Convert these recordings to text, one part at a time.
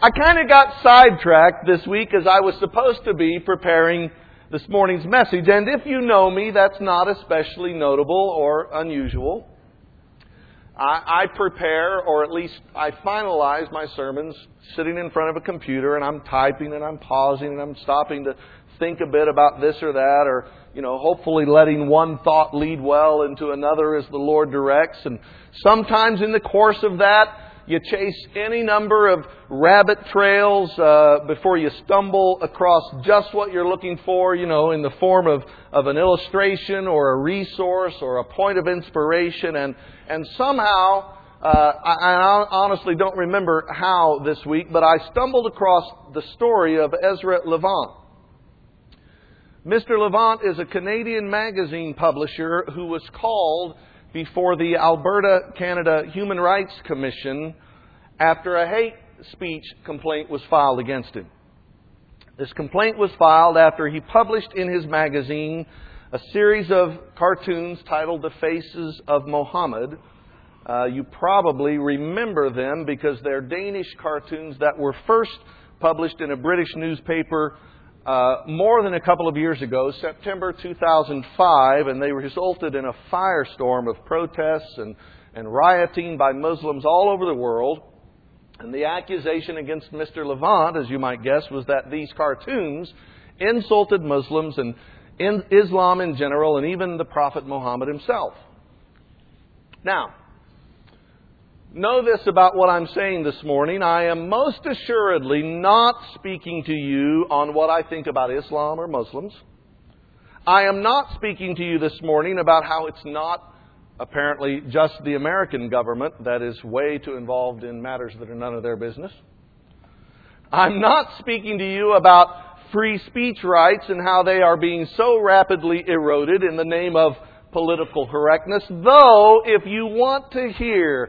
I kind of got sidetracked this week as I was supposed to be preparing this morning's message. And if you know me, that's not especially notable or unusual. I prepare, or at least I finalize my sermons sitting in front of a computer, and I'm typing and I'm pausing and I'm stopping to think a bit about this or that, or, hopefully letting one thought lead well into another as the Lord directs. And sometimes in the course of that, you chase any number of rabbit trails before you stumble across just what you're looking for, in the form of an illustration or a resource or a point of inspiration. And somehow, I honestly don't remember how this week, but I stumbled across the story of Ezra Levant. Mr. Levant is a Canadian magazine publisher who was called before the Alberta, Canada Human Rights Commission after a hate speech complaint was filed against him. This complaint was filed after he published in his magazine a series of cartoons titled The Faces of Mohammed. You probably remember them because they're Danish cartoons that were first published in a British newspaper more than a couple of years ago, September 2005, and they resulted in a firestorm of protests and rioting by Muslims all over the world. And the accusation against Mr. Levant, as you might guess, was that these cartoons insulted Muslims and Islam in general, and even the Prophet Muhammad himself. Now, know this about what I'm saying this morning. I am most assuredly not speaking to you on what I think about Islam or Muslims. I am not speaking to you this morning about how it's not apparently just the American government that is way too involved in matters that are none of their business. I'm not speaking to you about free speech rights and how they are being so rapidly eroded in the name of political correctness. Though, if you want to hear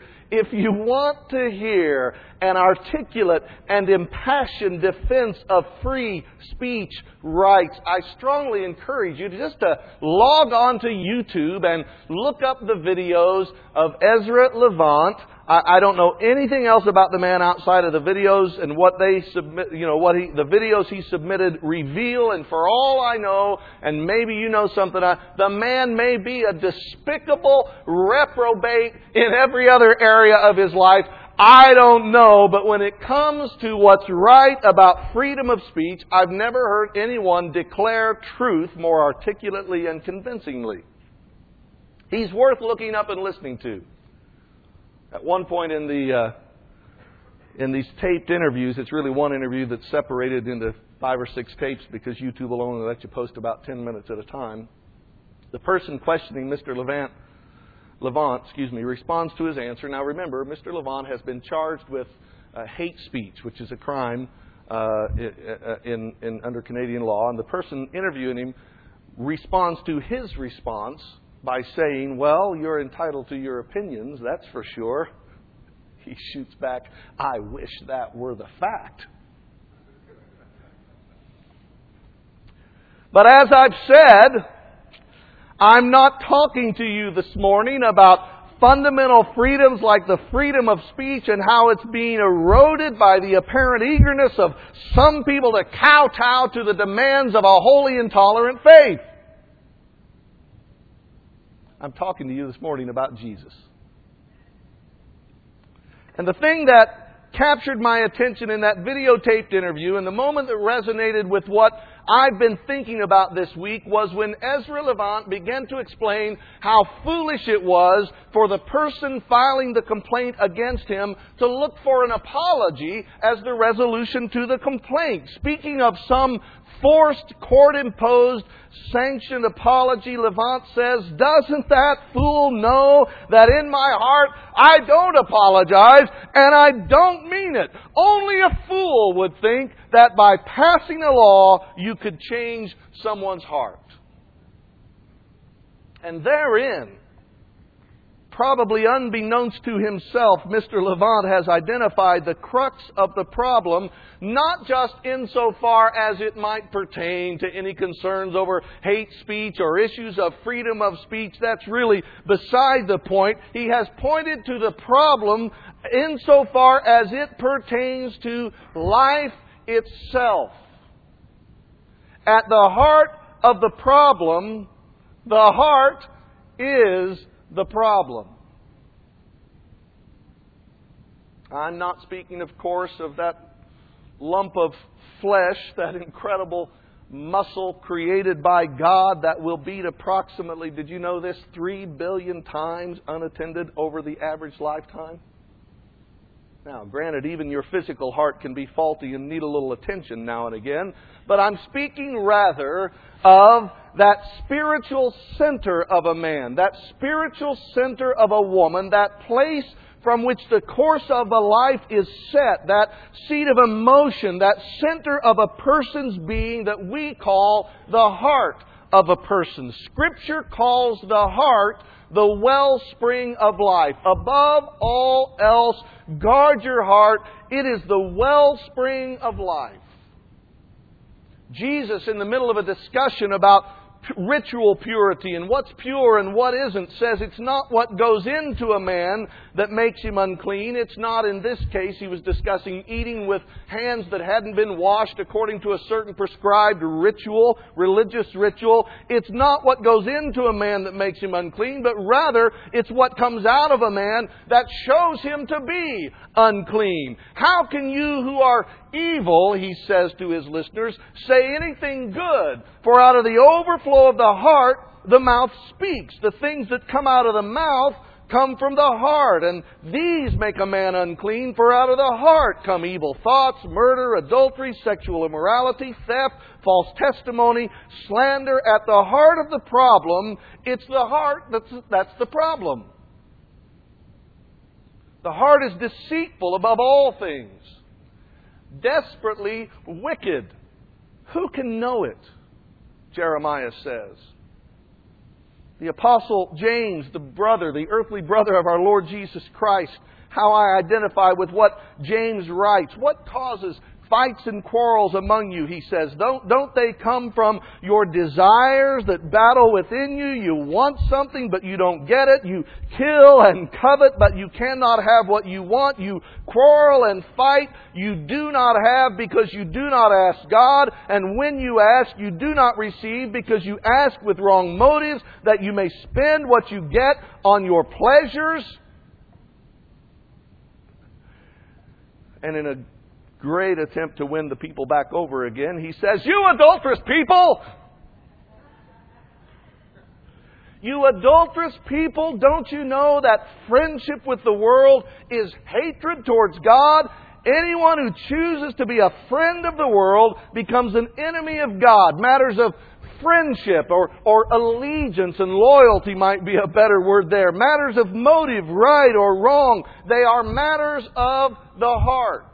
an articulate and impassioned defense of free speech rights, I strongly encourage you to log on to YouTube and look up the videos of Ezra Levant. I don't know anything else about the man outside of the videos and what they submit, the videos he submitted reveal. And for all I know, and maybe you know something, the man may be a despicable reprobate in every other area of his life. I don't know, but when it comes to what's right about freedom of speech, I've never heard anyone declare truth more articulately and convincingly. He's worth looking up and listening to. At one point in these taped interviews, it's really one interview that's separated into 5 or 6 tapes because YouTube will only let you post about 10 minutes at a time. The person questioning Mr. Levant, responds to his answer. Now remember, Mr. Levant has been charged with hate speech, which is a crime under Canadian law. And the person interviewing him responds to his response by saying, "Well, you're entitled to your opinions, that's for sure." He shoots back, "I wish that were the fact." But as I've said, I'm not talking to you this morning about fundamental freedoms like the freedom of speech and how it's being eroded by the apparent eagerness of some people to kowtow to the demands of a wholly intolerant faith. I'm talking to you this morning about Jesus. And the thing that captured my attention in that videotaped interview, and the moment that resonated with what I've been thinking about this week, was when Ezra Levant began to explain how foolish it was for the person filing the complaint against him to look for an apology as the resolution to the complaint. Speaking of some forced, court-imposed, sanctioned apology, Levant says, "Doesn't that fool know that in my heart I don't apologize and I don't mean it? Only a fool would think that by passing a law you could change someone's heart." And therein, probably unbeknownst to himself, Mr. Levant has identified the crux of the problem, not just insofar as it might pertain to any concerns over hate speech or issues of freedom of speech. That's really beside the point. He has pointed to the problem insofar as it pertains to life itself. At the heart of the problem, the heart is the problem. I'm not speaking, of course, of that lump of flesh, that incredible muscle created by God that will beat approximately, did you know this, 3 billion times unattended over the average lifetime? Now, granted, even your physical heart can be faulty and need a little attention now and again, but I'm speaking rather of that spiritual center of a man, that spiritual center of a woman, that place from which the course of a life is set, that seat of emotion, that center of a person's being that we call the heart of a person. Scripture calls the heart the wellspring of life. Above all else, guard your heart. It is the wellspring of life. Jesus, in the middle of a discussion about ritual purity and what's pure and what isn't, says it's not what goes into a man that makes him unclean. It's not, in this case, he was discussing eating with hands that hadn't been washed according to a certain prescribed ritual, religious ritual. It's not what goes into a man that makes him unclean, but rather it's what comes out of a man that shows him to be unclean. How can you who are evil, he says to his listeners, say anything good? For out of the overflow of the heart, the mouth speaks. The things that come out of the mouth come from the heart, and these make a man unclean, for out of the heart come evil thoughts, murder, adultery, sexual immorality, theft, false testimony, slander. At the heart of the problem, it's the heart that's the problem. The heart is deceitful above all things, desperately wicked. Who can know it? Jeremiah says. The Apostle James, the earthly brother of our Lord Jesus Christ, how I identify with what James writes. What causes fights and quarrels among you, he says. Don't they come from your desires that battle within you? You want something, but you don't get it. You kill and covet, but you cannot have what you want. You quarrel and fight. You do not have because you do not ask God. And when you ask, you do not receive because you ask with wrong motives, that you may spend what you get on your pleasures. And in a great attempt to win the people back over again, he says, "You adulterous people! You adulterous people, don't you know that friendship with the world is hatred towards God? Anyone who chooses to be a friend of the world becomes an enemy of God." Matters of friendship or allegiance and loyalty might be a better word there. Matters of motive, right or wrong, they are matters of the heart.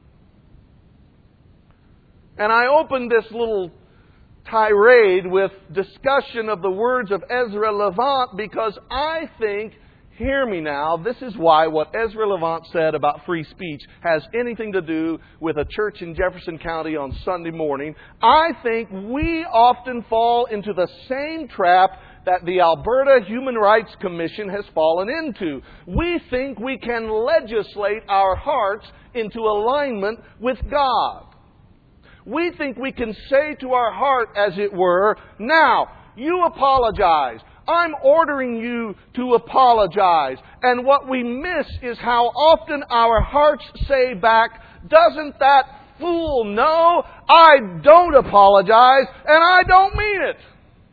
And I opened this little tirade with discussion of the words of Ezra Levant because I think, hear me now, this is why what Ezra Levant said about free speech has anything to do with a church in Jefferson County on Sunday morning. I think we often fall into the same trap that the Alberta Human Rights Commission has fallen into. We think we can legislate our hearts into alignment with God. We think we can say to our heart, as it were, "Now, you apologize. I'm ordering you to apologize." And what we miss is how often our hearts say back, "Doesn't that fool know I don't apologize and I don't mean it?"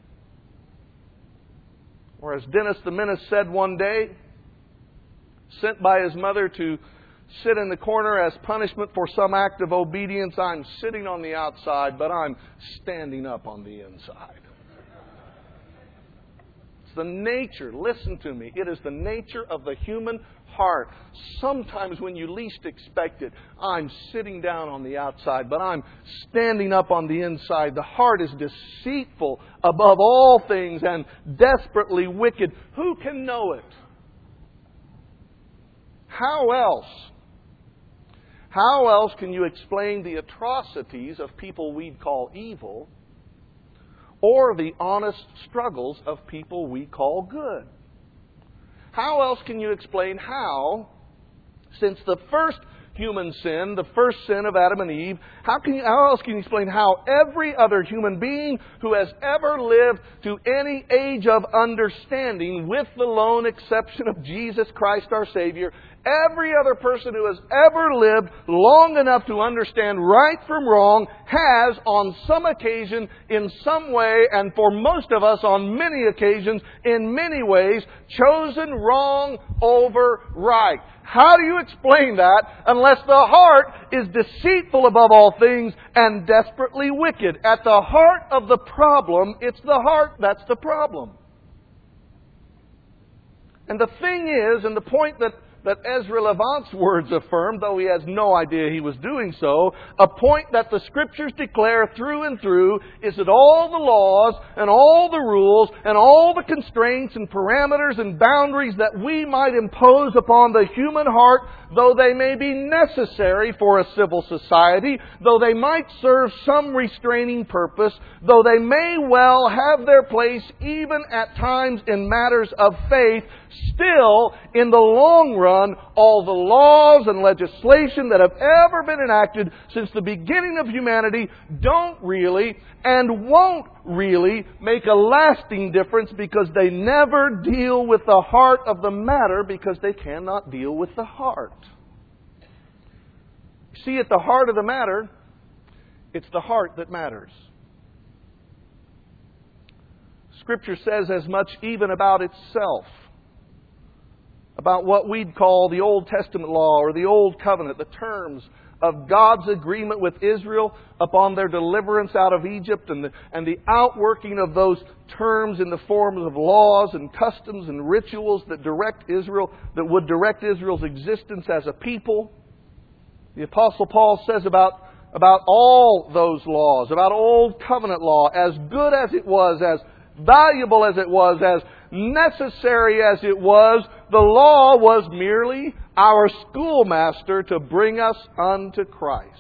Or as Dennis the Menace said one day, sent by his mother to sit in the corner as punishment for some act of obedience, "I'm sitting on the outside, but I'm standing up on the inside." It's the nature, listen to me, it is the nature of the human heart. Sometimes when you least expect it, I'm sitting down on the outside, but I'm standing up on the inside. The heart is deceitful above all things and desperately wicked. Who can know it? How else? How else can you explain the atrocities of people we'd call evil, or the honest struggles of people we call good? How else can you explain how, since the first human sin, the first sin of Adam and Eve, how else can you explain how every other human being who has ever lived to any age of understanding, with the lone exception of Jesus Christ our Savior, every other person who has ever lived long enough to understand right from wrong has, on some occasion, in some way, and for most of us on many occasions, in many ways, chosen wrong over right? How do you explain that unless the heart is deceitful above all things and desperately wicked? At the heart of the problem, it's the heart that's the problem. And the thing is, and the point that Ezra Levant's words affirm, though he has no idea he was doing so, a point that the Scriptures declare through and through, is that all the laws and all the rules and all the constraints and parameters and boundaries that we might impose upon the human heart, though they may be necessary for a civil society, though they might serve some restraining purpose, though they may well have their place even at times in matters of faith, still, in the long run, all the laws and legislation that have ever been enacted since the beginning of humanity don't really and won't really make a lasting difference, because they never deal with the heart of the matter, because they cannot deal with the heart. See, at the heart of the matter, it's the heart that matters. Scripture says as much even about itself, about what we'd call the Old Testament law or the Old Covenant, the terms of God's agreement with Israel upon their deliverance out of Egypt, and the outworking of those terms in the forms of laws and customs and rituals that would direct Israel's existence as a people. The Apostle Paul says about all those laws, about Old Covenant law, as good as it was, as valuable as it was, as necessary as it was, the law was merely our schoolmaster to bring us unto Christ.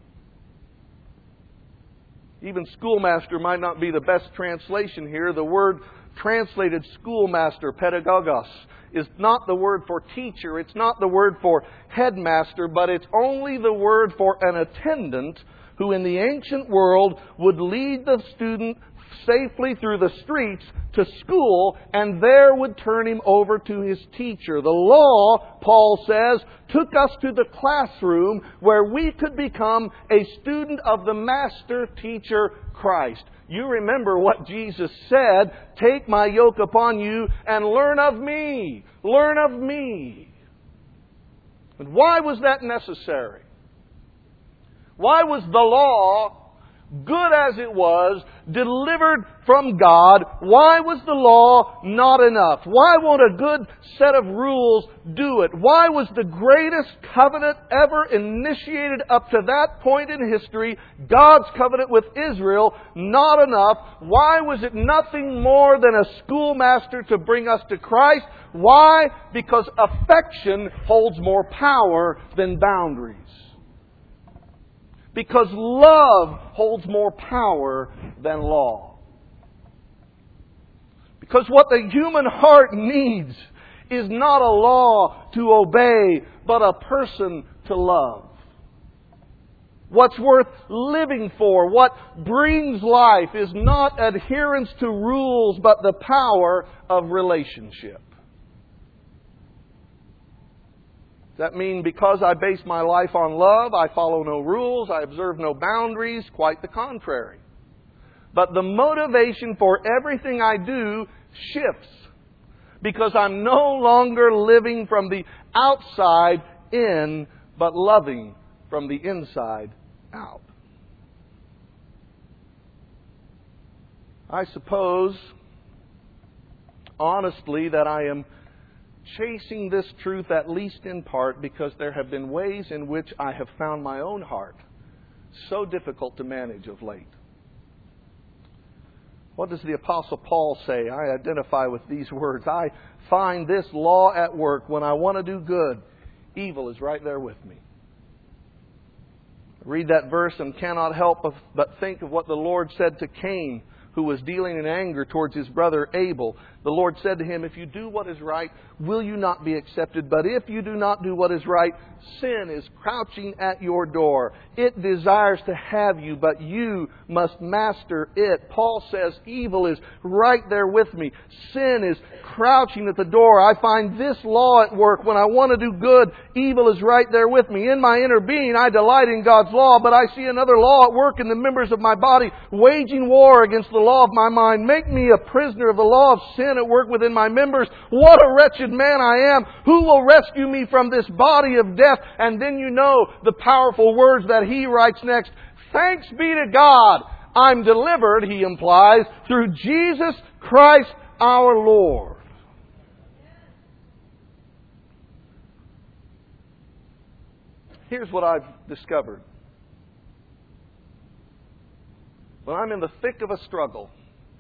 Even schoolmaster might not be the best translation here. The word translated schoolmaster, pedagogos, is not the word for teacher. It's not the word for headmaster, but it's only the word for an attendant who in the ancient world would lead the student safely through the streets to school, and there would turn him over to his teacher. The law, Paul says, took us to the classroom where we could become a student of the master teacher, Christ. You remember what Jesus said, "Take my yoke upon you and learn of me." Learn of me. And why was that necessary? Why was the law, good as it was, delivered from God, why was the law not enough? Why won't a good set of rules do it? Why was the greatest covenant ever initiated up to that point in history, God's covenant with Israel, not enough? Why was it nothing more than a schoolmaster to bring us to Christ? Why? Because affection holds more power than boundaries. Because love holds more power than law. Because what the human heart needs is not a law to obey, but a person to love. What's worth living for, what brings life, is not adherence to rules, but the power of relationship. Does that mean because I base my life on love, I follow no rules, I observe no boundaries? Quite the contrary. But the motivation for everything I do shifts, because I'm no longer living from the outside in, but loving from the inside out. I suppose, honestly, that I am chasing this truth, at least in part, because there have been ways in which I have found my own heart so difficult to manage of late. What does the Apostle Paul say? I identify with these words. I find this law at work when I want to do good, evil is right there with me. I read that verse and cannot help but think of what the Lord said to Cain, who was dealing in anger towards his brother Abel. The Lord said to him, if you do what is right, will you not be accepted? But if you do not do what is right, sin is crouching at your door. It desires to have you, but you must master it. Paul says evil is right there with me. Sin is crouching at the door. I find this law at work. When I want to do good, evil is right there with me. In my inner being, I delight in God's law, but I see another law at work in the members of my body, waging war against the law of my mind. Make me a prisoner of the law of sin at work within my members. What a wretched man I am. Who will rescue me from this body of death? And then you know the powerful words that he writes next. Thanks be to God, I'm delivered, he implies, through Jesus Christ our Lord. Here's what I've discovered. When I'm in the thick of a struggle,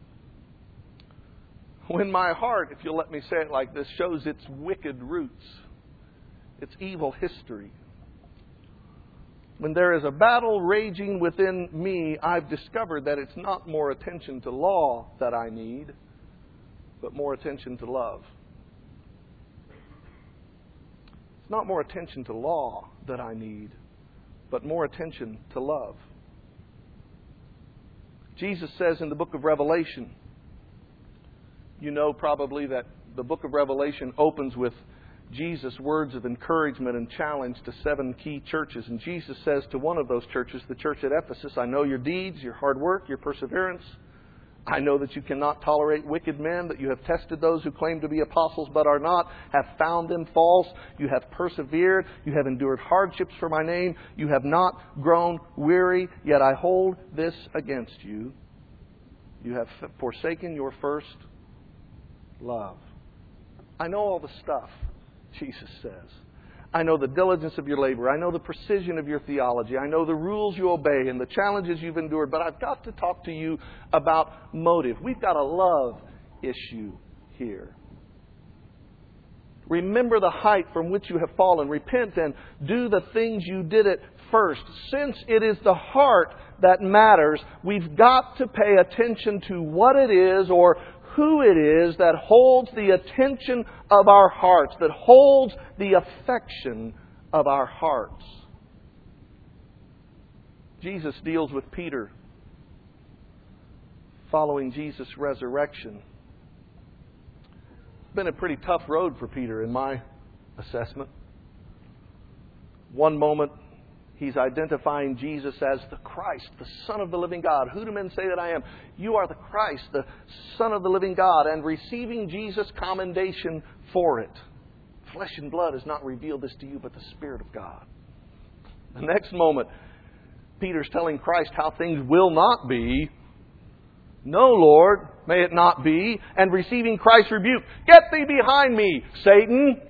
when my heart, if you'll let me say it like this, shows its wicked roots, its evil history, when there is a battle raging within me, I've discovered that it's not more attention to law that I need, but more attention to love. It's not more attention to law that I need, but more attention to love. Jesus says in the book of Revelation, you know probably that the book of Revelation opens with Jesus' words of encouragement and challenge to 7 key churches. And Jesus says to one of those churches, the church at Ephesus, I know your deeds, your hard work, your perseverance. I know that you cannot tolerate wicked men, that you have tested those who claim to be apostles but are not, have found them false. You have persevered. You have endured hardships for my name. You have not grown weary. Yet I hold this against you. You have forsaken your first love. I know all the stuff, Jesus says. I know the diligence of your labor. I know the precision of your theology. I know the rules you obey and the challenges you've endured. But I've got to talk to you about motive. We've got a love issue here. Remember the height from which you have fallen. Repent and do the things you did at first. Since it is the heart that matters, we've got to pay attention to what it is or who it is that holds the attention of our hearts, that holds the affection of our hearts. Jesus deals with Peter following Jesus' resurrection. It's been a pretty tough road for Peter in my assessment. One moment, he's identifying Jesus as the Christ, the Son of the living God. Who do men say that I am? You are the Christ, the Son of the living God, and receiving Jesus' commendation for it. Flesh and blood has not revealed this to you, but the Spirit of God. The next moment, Peter's telling Christ how things will not be. No, Lord, may it not be. And receiving Christ's rebuke. Get thee behind me, Satan.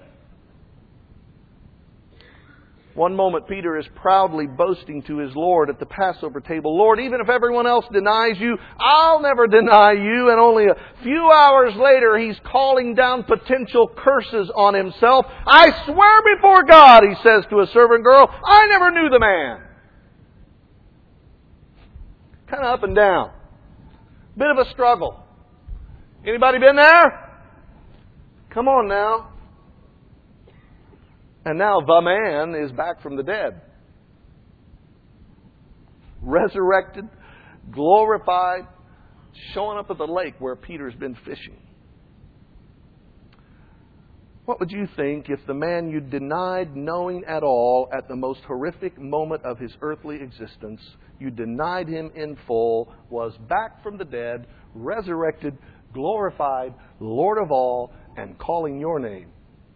One moment, Peter is proudly boasting to his Lord at the Passover table, Lord, even if everyone else denies you, I'll never deny you. And only a few hours later, he's calling down potential curses on himself. I swear before God, he says to a servant girl, I never knew the man. Kind of up and down. Bit of a struggle. Anybody been there? Come on now. And now the man is back from the dead. Resurrected, glorified, showing up at the lake where Peter's been fishing. What would you think if the man you denied knowing at all at the most horrific moment of his earthly existence, you denied him in full, was back from the dead, resurrected, glorified, Lord of all, and calling your name?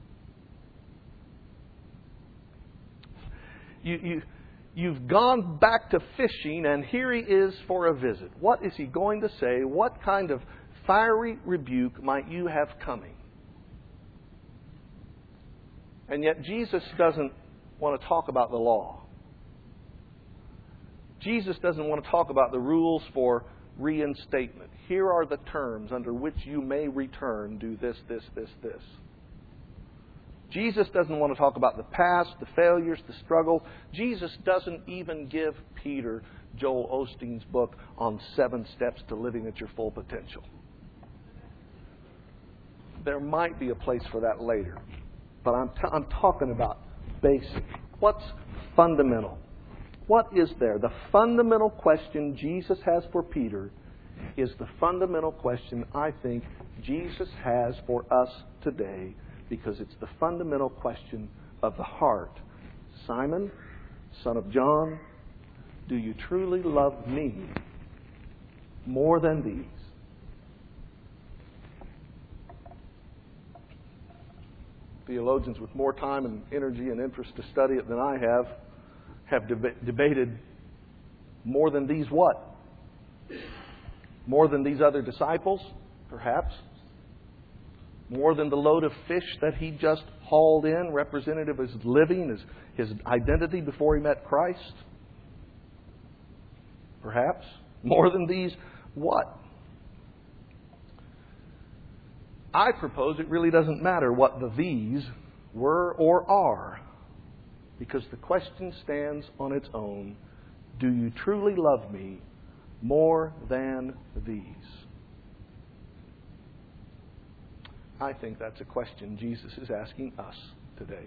You've gone back to fishing, and here he is for a visit. What is he going to say? What kind of fiery rebuke might you have coming? And yet Jesus doesn't want to talk about the law. Jesus doesn't want to talk about the rules for reinstatement. Here are the terms under which you may return. Do this, this, this, this. Jesus doesn't want to talk about the past, the failures, the struggles. Jesus doesn't even give Peter Joel Osteen's book on 7 steps to living at your full potential. There might be a place for that later. But I'm talking about basic. What's fundamental? What is there? The fundamental question Jesus has for Peter is the fundamental question I think Jesus has for us today, because it's the fundamental question of the heart. Simon, son of John, do you truly love me more than these? Theologians with more time and energy and interest to study it than I have debated more than these what? More than these other disciples, perhaps? More than the load of fish that he just hauled in, representative of his living, his identity before he met Christ? Perhaps? More than these what? I propose it really doesn't matter what the these were or are, because the question stands on its own. Do you truly love me more than these? I think that's a question Jesus is asking us today.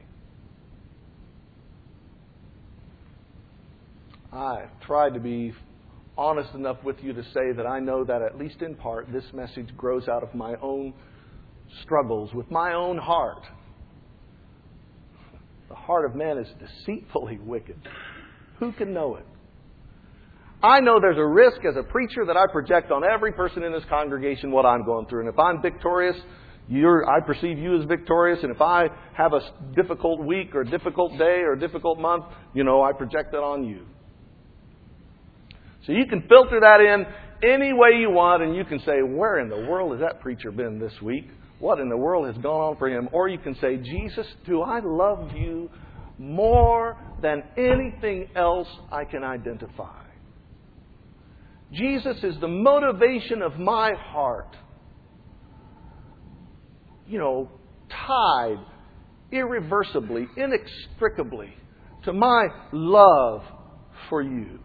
I've tried to be honest enough with you to say that I know that, at least in part, this message grows out of my own struggles with my own heart. The heart of man is deceitfully wicked. Who can know it? I know there's a risk as a preacher that I project on every person in this congregation what I'm going through. And if I'm victorious, I perceive you as victorious. And if I have a difficult week or difficult day or difficult month, I project that on you. So you can filter that in any way you want, and you can say, where in the world has that preacher been this week? What in the world has gone on for him? Or you can say, Jesus, do I love you more than anything else I can identify? Jesus is the motivation of my heart. Tied irreversibly, inextricably to my love for you.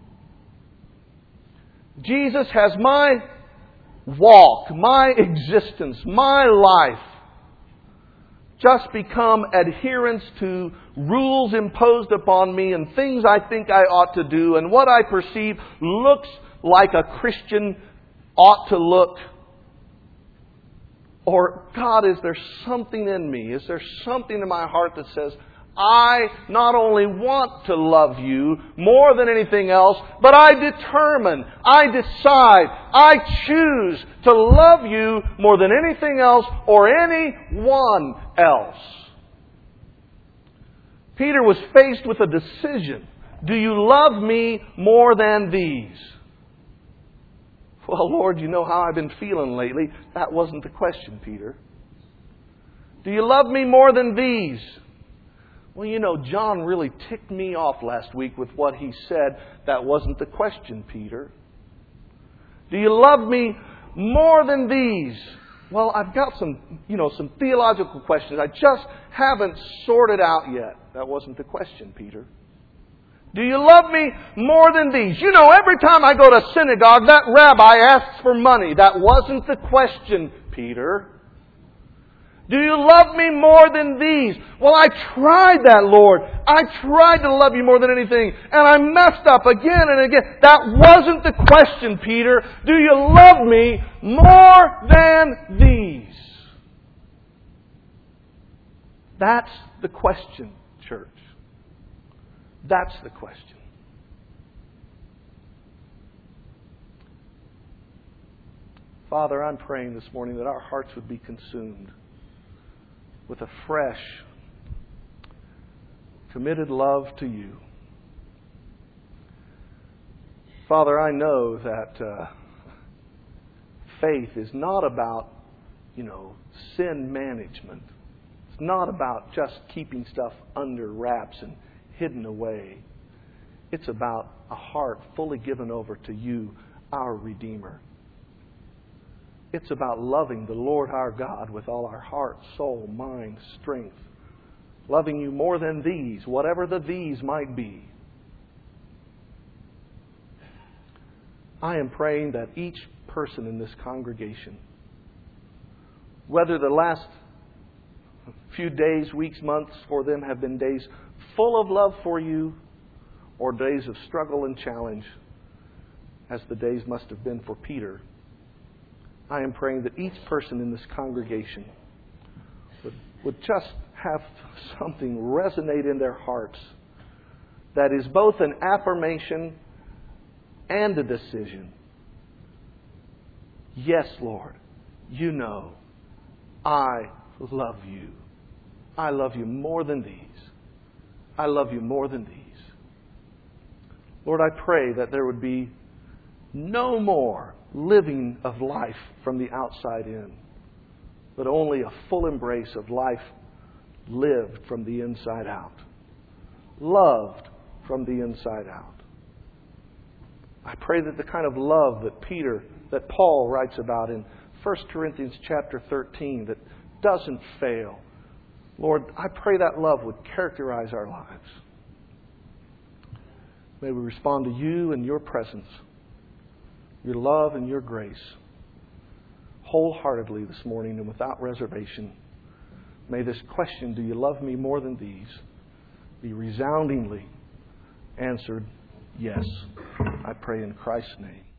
Jesus has my walk, my existence, my life just become adherence to rules imposed upon me and things I think I ought to do and what I perceive looks like a Christian ought to look? Or, God, is there something in me? Is there something in my heart that says, I not only want to love you more than anything else, but I determine, I decide, I choose to love you more than anything else or anyone else. Peter was faced with a decision. Do you love me more than these? Well, Lord, you know how I've been feeling lately. That wasn't the question, Peter. Do you love me more than these? Well, John really ticked me off last week with what he said. That wasn't the question, Peter. Do you love me more than these? Well, I've got some theological questions I just haven't sorted out yet. That wasn't the question, Peter. Do you love me more than these? Every time I go to synagogue, that rabbi asks for money. That wasn't the question, Peter. Do you love me more than these? Well, I tried that, Lord. I tried to love you more than anything, and I messed up again and again. That wasn't the question, Peter. Do you love me more than these? That's the question, church. That's the question. Father, I'm praying this morning that our hearts would be consumed with a fresh, committed love to you. Father, I know that faith is not about, sin management. It's not about just keeping stuff under wraps and hidden away. It's about a heart fully given over to you, our Redeemer. It's about loving the Lord our God with all our heart, soul, mind, strength, Loving You more than these, whatever the these might be. I am praying that each person in this congregation, whether the last few days, weeks, months for them have been days full of love for You or days of struggle and challenge, as the days must have been for Peter, I am praying that each person in this congregation would just have something resonate in their hearts that is both an affirmation and a decision. Yes, Lord, You know, I love You. I love You more than these. I love You more than these. Lord, I pray that there would be no more living of life from the outside in, but only a full embrace of life lived from the inside out. Loved from the inside out. I pray that the kind of love that Paul writes about in 1 Corinthians chapter 13 that doesn't fail, Lord, I pray that love would characterize our lives. May we respond to You and Your presence, Your love and Your grace, wholeheartedly this morning and without reservation. May this question, do You love me more than these, be resoundingly answered, yes. I pray in Christ's name.